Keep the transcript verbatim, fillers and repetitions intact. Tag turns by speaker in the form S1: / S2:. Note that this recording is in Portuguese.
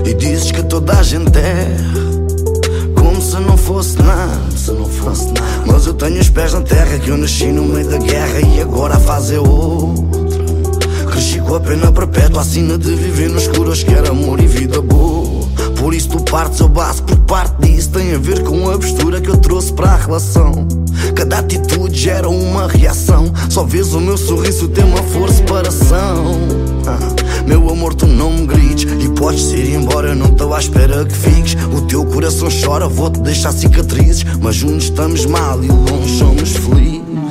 S1: E dizes que toda a gente erra, como se não fosse nada, se não fosse nada. Mas eu tenho os pés na terra, que eu nasci no meio da guerra e agora a fase é outra. Cresci com a pena perpétua, a sina de viver no escuro. Acho que era amor e vida boa. Por isso tu partes, eu baço por parte disso. Tem a ver com a postura que eu trouxe para a relação. Cada atitude gera uma reação. Só vês o meu sorriso, tem uma força separação. ah, Meu amor, tu não me grites e podes ir embora, eu não estou à espera que fiques. O teu coração chora, vou-te deixar cicatrizes, mas juntos estamos mal e longe somos felizes.